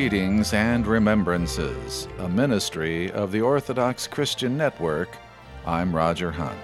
Readings and Remembrances, a ministry of the Orthodox Christian Network. I'm Roger Hunt.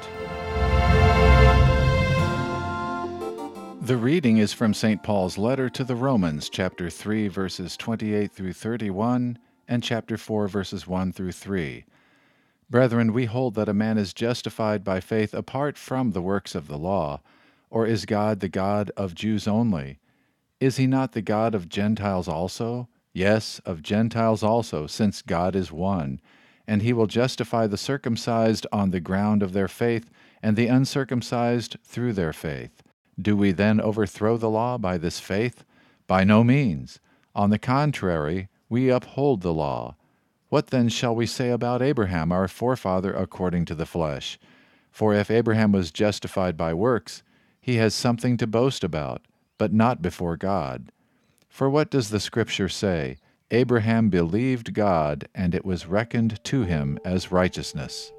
The reading is from St. Paul's letter to the Romans, chapter 3, verses 28 through 31, and chapter 4, verses 1 through 3. Brethren, we hold that a man is justified by faith apart from the works of the law. Or is God the God of Jews only? Is he not the God of Gentiles also? Yes, of Gentiles also, since God is one. And he will justify the circumcised on the ground of their faith, and the uncircumcised through their faith. Do we then overthrow the law by this faith? By no means. On the contrary, we uphold the law. What then shall we say about Abraham, our forefather according to the flesh? For if Abraham was justified by works, he has something to boast about, but not before God. For what does the Scripture say? Abraham believed God, and it was reckoned to him as righteousness.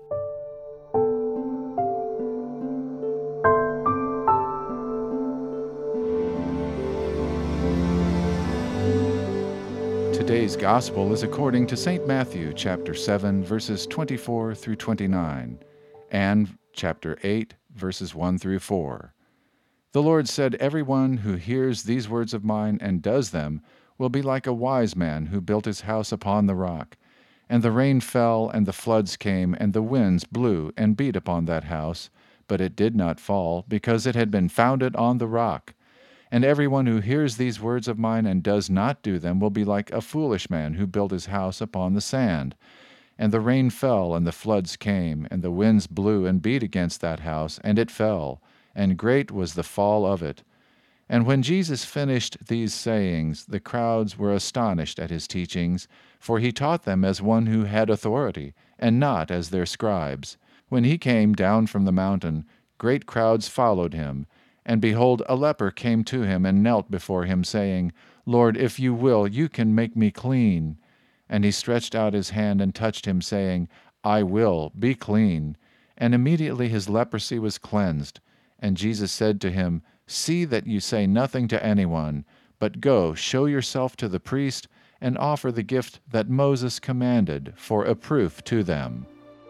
Today's Gospel is according to St. Matthew, chapter 7, verses 24 through 29, and chapter 8, verses 1 through 4. The Lord said, "Everyone who hears these words of mine and does them will be like a wise man who built his house upon the rock. And the rain fell, and the floods came, and the winds blew and beat upon that house, but it did not fall, because it had been founded on the rock. And everyone who hears these words of mine and does not do them will be like a foolish man who built his house upon the sand. And the rain fell, and the floods came, and the winds blew and beat against that house, and it fell, and great was the fall of it." And when Jesus finished these sayings, the crowds were astonished at his teachings, for he taught them as one who had authority, and not as their scribes. When he came down from the mountain, great crowds followed him. And behold, a leper came to him and knelt before him, saying, "Lord, if you will, you can make me clean." And he stretched out his hand and touched him, saying, "I will, be clean." And immediately his leprosy was cleansed. And Jesus said to him, "See that you say nothing to anyone, but go, show yourself to the priest, and offer the gift that Moses commanded for a proof to them."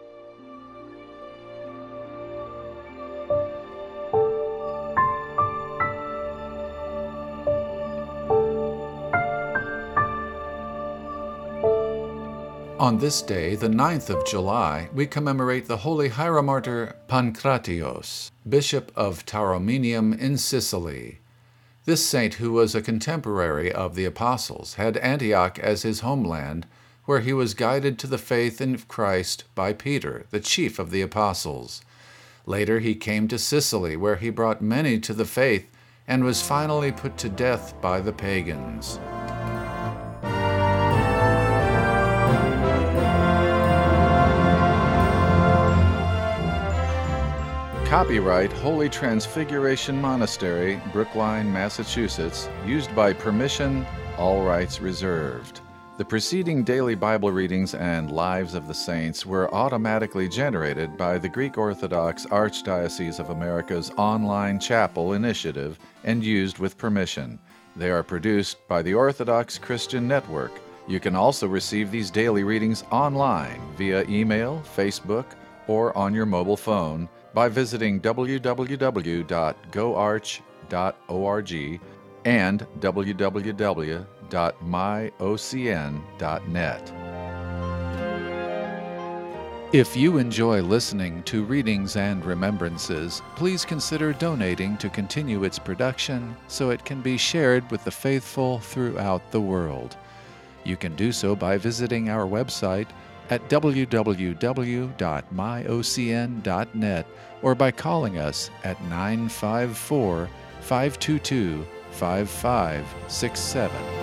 On this day, the 9th of July, we commemorate the holy hieromartyr Pancratios, Bishop of Tauromenium in Sicily. This saint, who was a contemporary of the apostles, had Antioch as his homeland, where he was guided to the faith in Christ by Peter, the chief of the apostles. Later he came to Sicily, where he brought many to the faith and was finally put to death by the pagans. Copyright Holy Transfiguration Monastery, Brookline, Massachusetts, used by permission, all rights reserved. The preceding daily Bible readings and Lives of the Saints were automatically generated by the Greek Orthodox Archdiocese of America's online chapel initiative and used with permission. They are produced by the Orthodox Christian Network. You can also receive these daily readings online via email, Facebook, or on your mobile phone by visiting www.goarch.org and www.myocn.net. If you enjoy listening to Readings and Remembrances, please consider donating to continue its production so it can be shared with the faithful throughout the world. You can do so by visiting our website at www.myocn.net or by calling us at 954-522-5567.